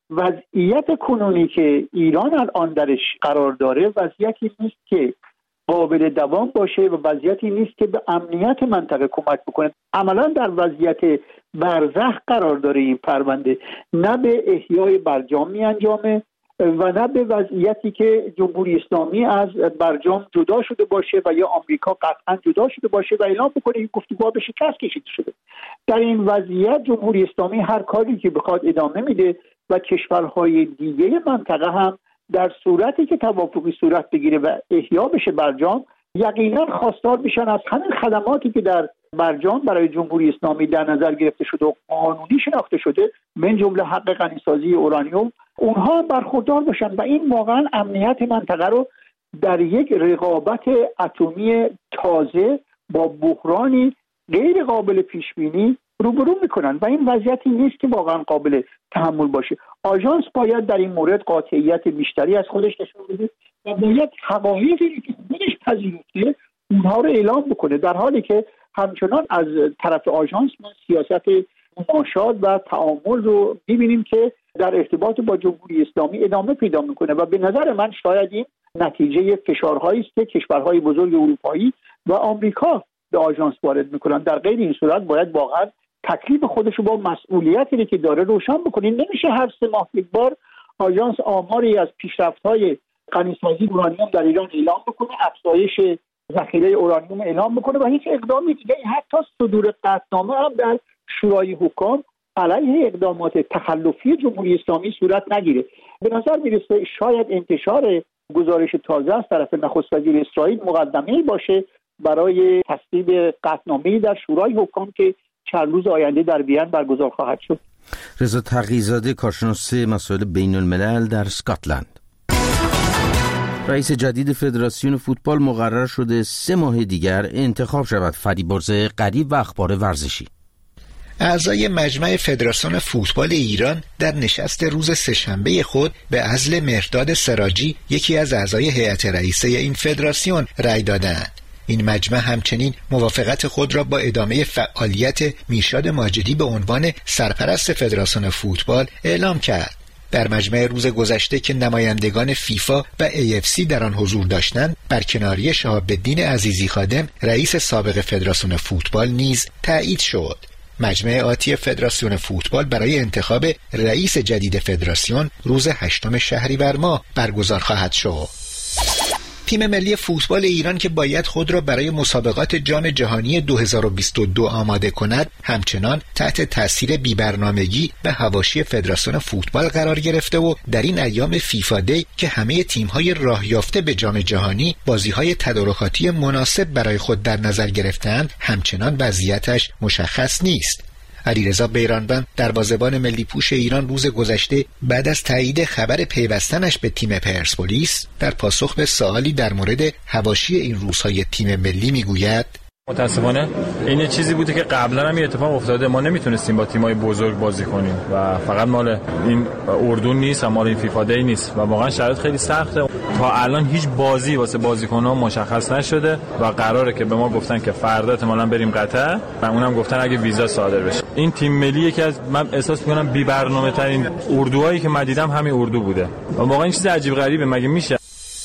وضعیت کنونی که ایران الان درش قرار داره وضعیتی نیست که قابل دوام باشه و وضعیتی نیست که به امنیت منطقه کمک بکنه. عملا در وضعیت برزخ قرار داره این پرونده، نه به احیای برجام می انجامه و نه به وضعیتی که جمهوری اسلامی از برجام جدا شده باشه و یا آمریکا قطعا جدا شده باشه و اعلام بکنه این گفتگوها به شکست کشیده شده. در این وضعیت جمهوری اسلامی هر کاری که بخواد ادامه میده و کشورهای دیگه منطقه هم در صورتی که توافقی صورت بگیره و احیا بشه برجام یقینا خواستار میشن از همین خدماتی که در برجام برای جمهوری اسلامی در نظر گرفته شده و قانونی شناخته شده، من جمله حق غنیسازی اورانیوم، اونها برخوردار باشن و این واقعا امنیت منطقه رو در یک رقابت اتمی تازه با بحرانی غیر قابل پیش بینی روبرو میکنن و این وضعیتی نیست که واقعا قابل تحمل باشه. آژانس باید در این مورد قاطعیت بیشتری از خودش نشون بده و باید حقایقی که خودش پذیرفته اونها رو اعلام بکنه، در حالی که همچنان از طرف آژانس ما سیاست مماشات و تعامل رو میبینیم که در ارتباط با جمهوری اسلامی ادامه پیدا میکنه و به نظر من شاید این نتیجه فشارهایی است که کشورهای بزرگ اروپایی و آمریکا به آژانس وارد میکنن. در غیر این صورت باید واقعا تکلیف خودش رو با مسئولیتی که داره روشن بکنه. نمیشه هر سه ماه یک بار آژانس آماری از پیشرفت‌های غنیسازی اورانیوم در ایران اعلام بکنه، افزایش ذخیره اورانیوم اعلام بکنه و هیچ اقدامی دیگه، حتی صدور قطعنامه هم در شورای حکام علیه اقدامات تخلفی جمهوری اسلامی صورت نگیره. به نظر میرسه شاید انتشار گزارش تازه از طرف نخست وزیر اسرائیل مقدمه‌ای باشه برای تصویب قطعنامه‌ای در شورای حکام که چند روز آینده در وین برگزار خواهد شد. رضا تقی‌زاده، کارشناس مسائل بین الملل در اسکاتلند. رئیس جدید فدراسیون فوتبال مقرر شده سه ماه دیگر انتخاب شود. فریبرز غریب و اخبار ورزشی. اعضای مجمع فدراسیون فوتبال ایران در نشست روز سه‌شنبه خود به عزل مهرداد سراجی، یکی از اعضای هیئت رئیسه این فدراسیون، رأی دادند. این مجمع همچنین موافقت خود را با ادامه فعالیت میرشاد ماجدی به عنوان سرپرست فدراسیون فوتبال اعلام کرد. در مجمع روز گذشته که نمایندگان فیفا و ای اف سی در آن حضور داشتند، برکناری شهاب الدین عزیزی خادم، رئیس سابق فدراسیون فوتبال، نیز تایید شد. مجمع آتی فدراسیون فوتبال برای انتخاب رئیس جدید فدراسیون روز هشتم شهریور ماه برگزار خواهد شد. تیم ملی فوتبال ایران که باید خود را برای مسابقات جام جهانی دو هزار و بیست و دو آماده کند، همچنان تحت تاثیر بی‌برنامگی و حواشی فدراسیون فوتبال قرار گرفته و در این ایام فیفا دی که همه تیم‌های راه یافته به جام جهانی بازی‌های تدارکاتی مناسب برای خود در نظر گرفته‌اند، همچنان وضعیتش مشخص نیست. علیرضا بیرانوند، دروازه‌بان ملی پوش ایران، روز گذشته بعد از تایید خبر پیوستنش به تیم پرسپولیس در پاسخ به سوالی در مورد حواشی این روزهای تیم ملی میگوید: متاسفانه این چیزی بوده که قبلا هم اتفاق افتاده، ما نمیتونستیم با تیمای بزرگ بازی کنیم و فقط مال این اردن نیست و مال این فیفا دی نیست و واقعا شرایط خیلی سخته. تا الان هیچ بازی واسه بازیکن‌ها مشخص نشده و قراره که به ما گفتن که فردا احتمالاً بریم قطر و اونم گفتن اگه ویزا صادر بشه. این تیم ملی یکی از، من احساس می‌کنم، بی برنامه‌ترین اردوهایی که من دیدم همین اردو بوده و واقعا این چیز عجیب غریبه. مگه میشه؟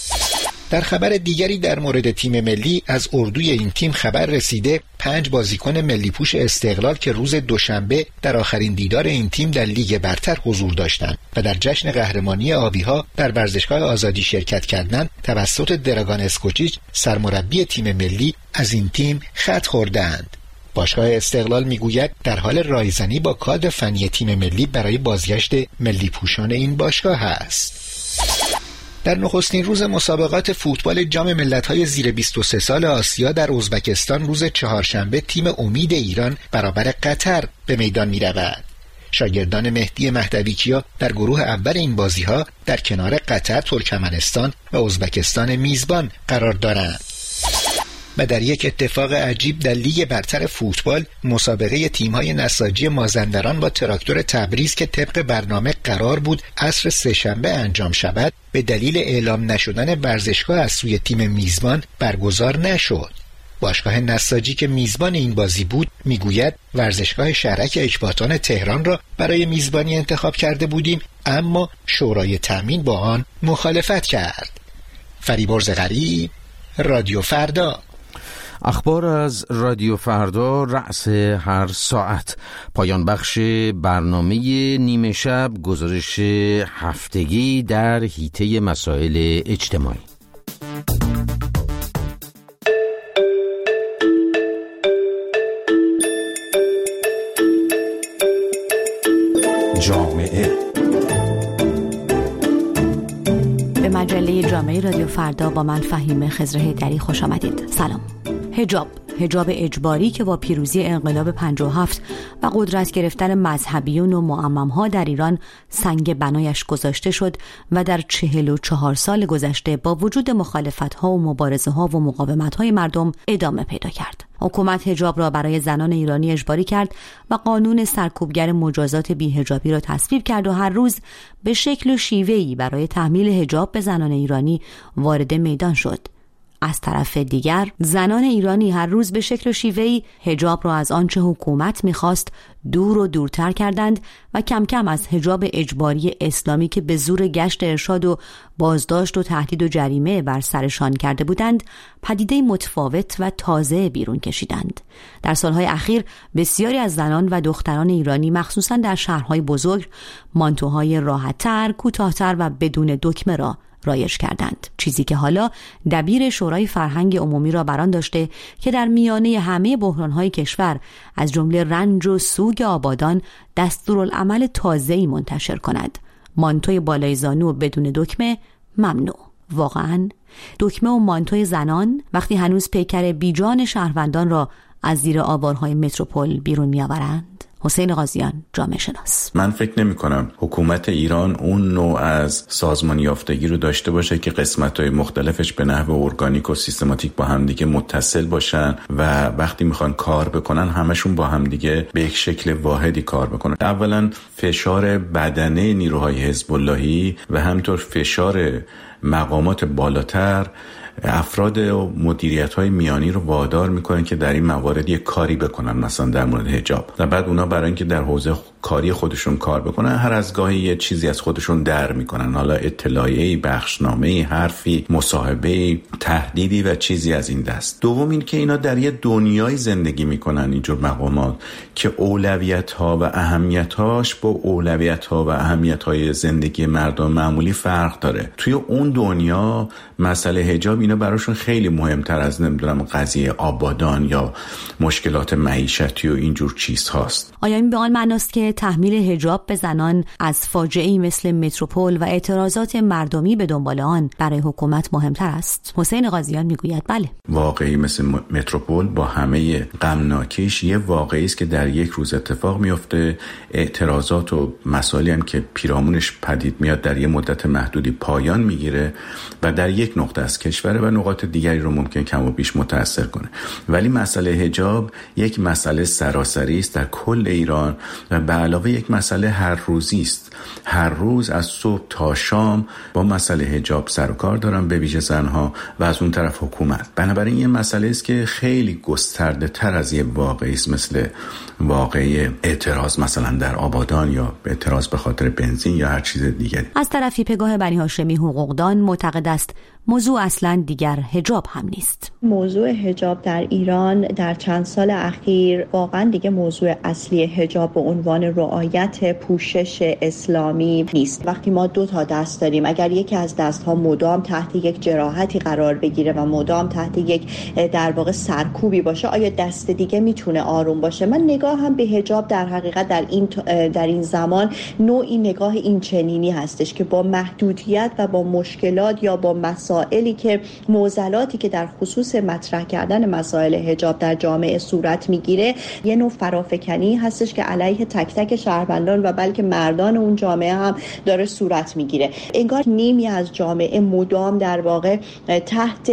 در خبر دیگری در مورد تیم ملی، از اردوی این تیم خبر رسیده پنج بازیکن ملی پوش استقلال که روز دوشنبه در آخرین دیدار این تیم در لیگ برتر حضور داشتند و در جشن قهرمانی آبی‌ها در ورزشگاه آزادی شرکت کردند، توسط دراگان اسکوچیچ، سرمربی تیم ملی، از این تیم خط خوردند. باشگاه استقلال میگوید در حال رایزنی با کادر فنی تیم ملی برای بازگشت ملی پوشان این باشگاه است. در نخستین روز مسابقات فوتبال جام ملت‌های زیر بیست و سه سال آسیا در ازبکستان روز چهارشنبه تیم امید ایران برابر قطر به میدان می‌رود. شاگردان مهدی مهدویکیا در گروه اول این بازی‌ها در کنار قطر، ترکمنستان و ازبکستان میزبان قرار دارند. و در یک اتفاق عجیب در لیگ برتر فوتبال، مسابقه تیم‌های نساجی مازندران با تراکتور تبریز که طبق برنامه قرار بود عصر سه‌شنبه انجام شود، به دلیل اعلام نشدن ورزشگاه از سوی تیم میزبان برگزار نشد. باشگاه نساجی که میزبان این بازی بود میگوید ورزشگاه شهرک اکباتان تهران را برای میزبانی انتخاب کرده بودیم اما شورای تامین با آن مخالفت کرد. فریبرز غریب، رادیو فردا. اخبار از رادیو فردا رأس هر ساعت. پایان بخش برنامه نیمه شب، گزارش هفتگی در حیطه مسائل اجتماعی. جامعه به مجله جامعه رادیو فردا با من فهیمه خضر حیدری خوش آمدید. سلام. حجاب حجاب اجباری که با پیروزی انقلاب پنجاه و هفت و قدرت گرفتن مذهبیون و معمم‌ها در ایران سنگ بنایش گذاشته شد و در چهل و چهار سال گذشته با وجود مخالفت‌ها و مبارزه‌ها و مقاومت‌های مردم ادامه پیدا کرد. حکومت حجاب را برای زنان ایرانی اجباری کرد و قانون سرکوبگر مجازات بی‌حجابی را تصویب کرد و هر روز به شکل و شیوه‌ای برای تحمیل حجاب به زنان ایرانی وارد میدان شد. از طرف دیگر زنان ایرانی هر روز به شکل و شیوهی حجاب را از آنچه حکومت می‌خواست دور و دورتر کردند و کم کم از حجاب اجباری اسلامی که به زور گشت ارشاد و بازداشت و تهدید و جریمه بر سرشان کرده بودند پدیده متفاوت و تازه بیرون کشیدند. در سالهای اخیر بسیاری از زنان و دختران ایرانی مخصوصاً در شهرهای بزرگ مانتوهای راحت‌تر، کوتاه‌تر و بدون دکمه را رایج کردند، چیزی که حالا دبیر شورای فرهنگ عمومی را بران داشته که در میانه همه بحران‌های کشور از جمله رنج و سوگ آبادان دستورالعمل تازه‌ای منتشر کند. مانتوی بالای زانو بدون دکمه ممنوع. واقعاً دکمه و مانتوی زنان وقتی هنوز پیکر بیجان شهروندان را از زیر آوارهای متروپول بیرون می‌آورند. حسین قاضیان، جامعه شناس: من فکر نمی کنم حکومت ایران اون نوع از سازمان یافتگی رو داشته باشه که قسمت‌های مختلفش به نحو ارگانیک و سیستماتیک با همدیگه متصل باشن و وقتی میخوان کار بکنن همشون با همدیگه به یک شکل واحدی کار بکنن. اولا فشار بدنه نیروهای حزب اللهی و همینطور فشار مقامات بالاتر افراد و مدیریت‌های میانی رو وادار میکنن که در این موارد یک کاری بکنن، مثلا در مورد حجاب، و بعد اونا برای اینکه در حوزه کاری خودشون کار بکنن هر از گاهی یه چیزی از خودشون در میکنن، حالا اطلاعیه‌ای، بخشنامه‌ای، حرفی، مصاحبه‌ای، تهدیدی و چیزی از این دست. دوم این که اینا در یه دنیای زندگی میکنن اینجور مقامات که اولویت‌ها و اهمیت‌هاش با اولویت‌ها و اهمیت‌های زندگی مردم معمولی فرق داره. توی اون دنیا مسئله حجاب اینا براشون خیلی مهمتر از نمیدونم قضیه آبادان یا مشکلات معیشتی و اینجور چیز هاست. آیا این به آن معناست که تحمیل حجاب به زنان از فاجعه‌ای مثل متروپول و اعتراضات مردمی به دنبال آن برای حکومت مهمتر است؟ حسین قاضیان میگوید بله. واقعی مثل متروپول با همه غمناکیش یه واقعی است که در یک روز اتفاق میفته. اعتراضات و مسائلی هم که پیرامونش پدید میاد در یه مدت محدودی پایان میگیره و در یک نقطه از کشور و نقاط دیگری رو ممکن کم و بیش متاثر کنه. ولی مسئله حجاب یک مسئله سراسری است در کل ایران و به علاوه یک مسئله هر روزی است. هر روز از صبح تا شام با مسئله حجاب سر و کار دارن، به ویژه زنها و از اون طرف حکومت. بنابراین این مسئله است که خیلی گسترده تر از یه واقعی است مثل واقعی اعتراض مثلا در آبادان یا اعتراض به خاطر بنزین یا هر چیز دیگری. از طرفی پگاه بنی هاشمی حقوقدان معتقد است موضوع اصلا دیگر حجاب هم نیست. موضوع حجاب در ایران در چند سال اخیر واقعا دیگه موضوع اصلی حجاب به عنوان رعایت پوشش اسلامی نیست. وقتی ما دو تا دست داریم، اگر یکی از دست‌ها مدام تحت یک جراحتی قرار بگیره و مدام تحت یک در واقع سرکوبی باشه، آیا دست دیگه میتونه آروم باشه؟ من نگاه هم به حجاب در حقیقت در این در این زمان نوعی نگاه این چنینی هستش که با محدودیت و با مشکلات یا با مسائلی که معضلاتی که در خصوص مطرح کردن مسائل حجاب در جامعه صورت میگیره یه نوع فرافکنی هستش که علیه تک تک شهروندان و بلکه مردان اون جامعه هم داره صورت میگیره. انگار نیمی از جامعه مدام در واقع تحت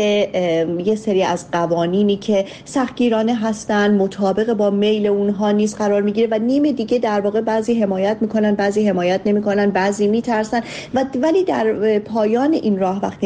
یه سری از قوانینی که سختگیرانه هستن، مطابق با میل اونها نیست قرار میگیره و نیم دیگه در واقع بعضی حمایت میکنن، بعضی حمایت نمیکنن، بعضی میترسن و ولی در پایان این راه وقتی نگاه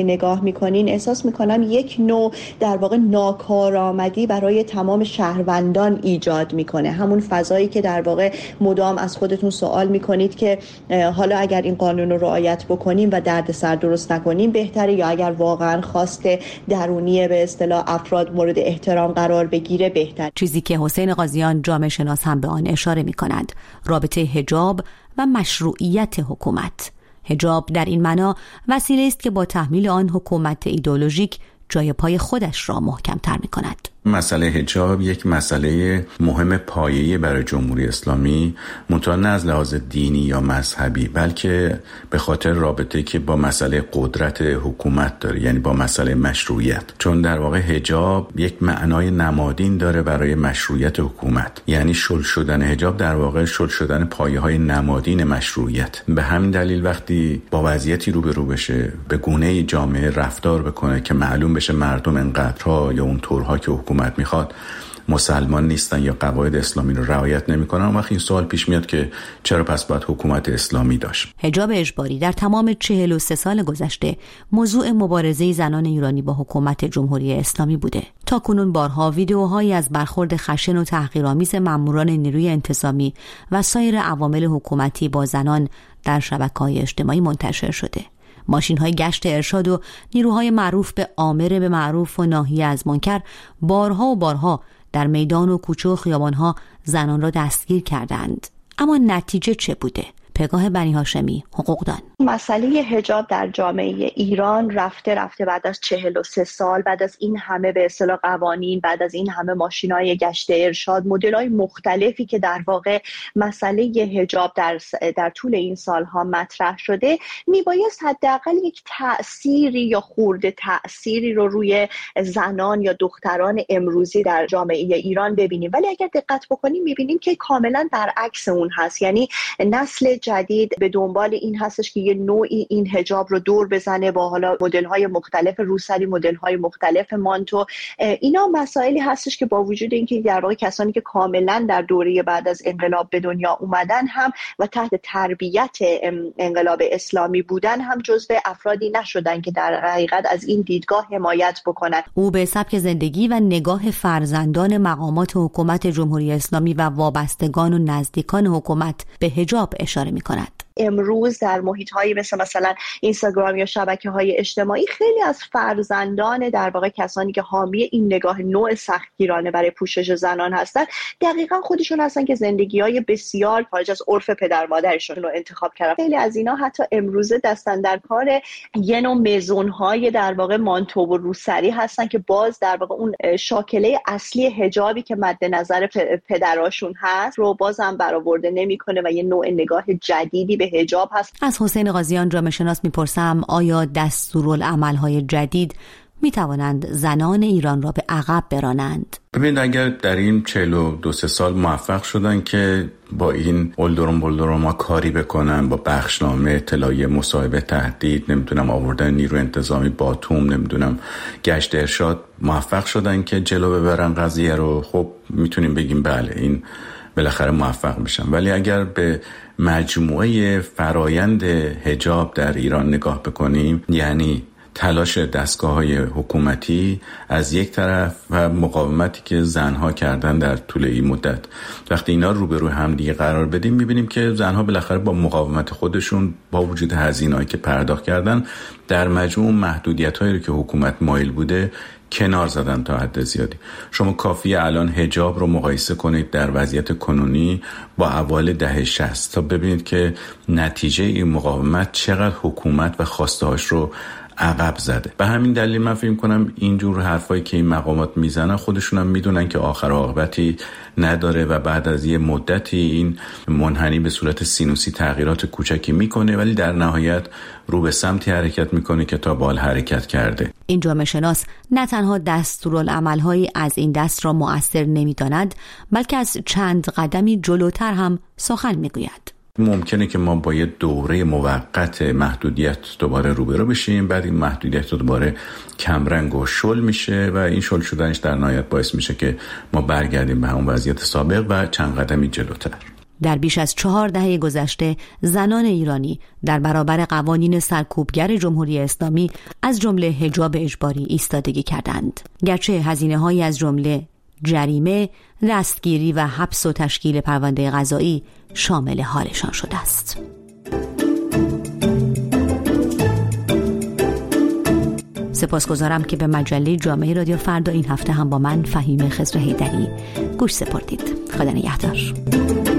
نگاه میکنین احساس میکنم یک نوع در واقع ناکارآمدی برای تمام شهروندان ایجاد میکنه. همون فضایی که در واقع مدام از خودتون سوال میکنید که حالا اگر این قانون رو رعایت بکنیم و دردسر درست نکنیم بهتره، یا اگر واقعا خواست درونی به اصطلاح افراد مورد احترام قرار بگیره بهتر. چیزی که حسین قاضیان جامعه شناس هم به آن اشاره می‌کند، رابطه حجاب و مشروعیت حکومت. حجاب در این معنا وسیله است که با تحمیل آن حکومت ایدئولوژیک جای پای خودش را محکم‌تر می‌کند. مسئله حجاب یک مسئله مهم پایه‌ای برای جمهوری اسلامی، منتها نه از لحاظ دینی یا مذهبی، بلکه به خاطر رابطه‌ای که با مسئله قدرت حکومت داره، یعنی با مسئله مشروعیت. چون در واقع حجاب یک معنای نمادین داره برای مشروعیت حکومت، یعنی شل شدن حجاب در واقع شل شدن پایه‌های نمادین مشروعیت. به همین دلیل وقتی با وضعیتی روبرو بشه، به گونه‌ای جامعه رفتار بکنه که معلوم بشه مردم انقدرها یا اون طورها که حکومت میخواد مسلمان نیستن یا قواعد اسلامی رو رعایت نمیکنن، اون وقت این سوال پیش میاد که چرا پس باید حکومت اسلامی داشت. حجاب اجباری در تمام چهل و سه سال گذشته موضوع مبارزه زنان ایرانی با حکومت جمهوری اسلامی بوده. تا کنون بارها ویدیوهایی از برخورد خشن و تحقیرآمیز ماموران نیروی انتظامی و سایر عوامل حکومتی با زنان در شبکه‌های اجتماعی منتشر شده. ماشین‌های گشت ارشاد و نیروهای معروف به آمر به معروف و ناهی از منکر بارها و بارها در میدان و کوچه و خیابان‌ها زنان را دستگیر کردند. اما نتیجه چه بوده؟ پگاه بنی هاشمی، حقوقدان. مسئله حجاب در جامعه ایران رفته رفته بعد از چهل و سه سال، بعد از این همه به اصطلاح قوانین، بعد از این همه ماشینای گشت ارشاد، مدل‌های مختلفی که در واقع مسئله حجاب در در طول این سالها مطرح شده، میبایست حداقل یک تأثیری یا خورده تأثیری رو روی زنان یا دختران امروزی در جامعه ایران ببینیم. ولی اگر دقت بکنیم میبینیم که کاملا برعکس اون هست. یعنی نسل جدید به دنبال این هستش که یه نوعی این حجاب رو دور بزنه با حالا مدل‌های مختلف روسری، مدل‌های مختلف مانتو. اینا مسائلی هستش که با وجود اینکه در واقع کسانی که کاملا در دوره بعد از انقلاب به دنیا اومدن هم و تحت تربیت انقلاب اسلامی بودن هم جزو افرادی نشدن که در حقیقت از این دیدگاه حمایت بکنن. او به سبک زندگی و نگاه فرزندان مقامات حکومت جمهوری اسلامی و وابستگان و نزدیکان حکومت به حجاب اشاره می‌کند. امروز در محیط‌های مثل مثلا اینستاگرام یا شبکه‌های اجتماعی خیلی از فرزندان در واقع کسانی که حامی این نگاه نوع سختگیرانه برای پوشش زنان هستن، دقیقاً خودشون هستن که زندگی‌های بسیار خارج از عرف پدر مادرشون رو انتخاب کردن. خیلی از اینا حتی امروزه دستن در کار یه نوع مزون‌های در واقع مانتو و روسری هستن که باز در واقع اون شاکله اصلی حجابی که مد نظر پدراشون هست رو بازم برآورده نمی‌کنه و یه نوع نگاه جدیدی به حجاب هست. از حسین قاضیان جامعه شناس میپرسم آیا دستورالعمل‌های جدید میتوانند زنان ایران را به عقب برانند؟ ببینید اگر در این چهل و دو سه سال موفق شدن که با این اولدروم بولدروما کاری بکنن، با بخشنامه، اطلاعیه، مصاحبه، تهدید، نمیدونم آوردن نیرو انتظامی، باتوم، نمیدونم گشت ارشاد، موفق شدن که جلو ببرن قضیه رو، خب میتونیم بگیم بله این بالاخره موفق میشن. ولی اگر به مجموعه فرایند حجاب در ایران نگاه بکنیم، یعنی تلاش دستگاه‌های حکومتی از یک طرف و مقاومتی که زنها کردن در طول این مدت، وقتی اینا روبروی هم دیگه قرار بدیم می‌بینیم که زنها بالاخره با مقاومت خودشون با وجود هزینه‌ای که پرداخت کردن در مجموع محدودیت‌هایی که حکومت مایل بوده کنار زدن تا حد زیادی. شما کافیه الان حجاب رو مقایسه کنید در وضعیت کنونی با اوایل دهه شصت تا ببینید که نتیجه این مقاومت چقدر حکومت و خواسته‌هاش رو عقب زده. به همین دلیل من فکر کنم اینجور حرفایی که این مقامات میزنن خودشون هم میدونن که آخر عاقبتی نداره و بعد از یه مدتی این منحنی به صورت سینوسی تغییرات کوچکی میکنه، ولی در نهایت رو به سمتی حرکت میکنه که تا بال حرکت کرده. این جامعه شناس نه تنها دستورالعمل‌هایی از این دست را مؤثر نمیداند، بلکه از چند قدمی جلوتر هم سخن میگوید. ممکنه که ما با یه دوره موقت محدودیت دوباره روبرو بشیم، بعد این محدودیت دوباره کمرنگ و شل میشه و این شل شدنش در نهایت باعث میشه که ما برگردیم به همون وضعیت سابق و چند قدمی جلوتر. در بیش از چهار دهه گذشته زنان ایرانی در برابر قوانین سرکوبگر جمهوری اسلامی از جمله حجاب اجباری ایستادگی کردند، گرچه هزینه‌هایی از جمله جریمه، دستگیری و حبس و تشکیل پرونده قضایی شامل حالشان شده است. سپاسگزارم که به مجله جامعه رادیو فردا این هفته هم با من فهیمه خضر حیدری گوش سپردید. خدا نگهدار.